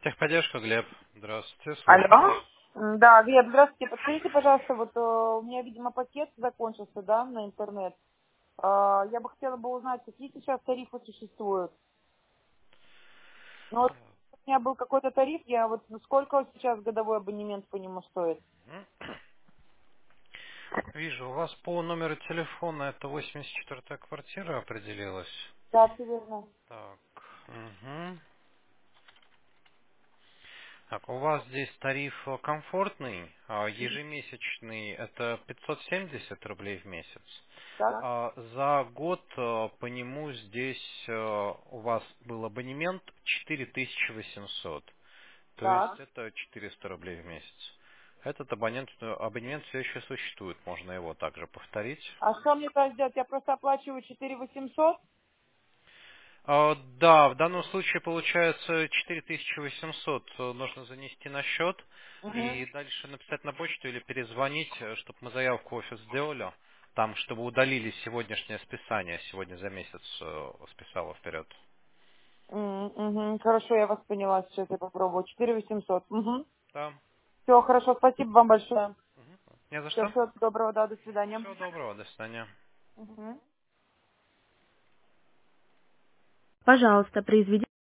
Техподдержка, Глеб. Здравствуйте, слушаю. Алло. Да, Глеб, здравствуйте. Подскажите, пожалуйста, вот у меня, видимо, пакет закончился, да, на интернет. Я бы хотела бы узнать, какие сейчас тарифы существуют. Ну, вот у меня был какой-то тариф, я вот сколько сейчас годовой абонемент по нему стоит? Вижу, у вас по номеру телефона это 84-я квартира определилась. Да, все верно. Так, угу. Так, у вас здесь тариф комфортный, ежемесячный это 570 рублей в месяц. Так? За год по нему здесь у вас был абонемент 4800. То есть Так. это 400 рублей в месяц. Этот абонемент все еще существует, можно его также повторить. А что мне тогда сделать? Я просто оплачиваю 4800? Да, в данном случае получается 4800 нужно занести на счет Угу. и дальше написать на почту или перезвонить, чтобы мы заявку в офис сделали, там, чтобы удалили сегодняшнее списание, сегодня за месяц списало вперед. Угу. Хорошо, я вас поняла, сейчас я попробую. 4800. Угу. Да. Все, хорошо, спасибо вам большое. Не за Все, что. всего доброго, да, до свидания. Всего доброго, до свидания. Угу. Пожалуйста, произведите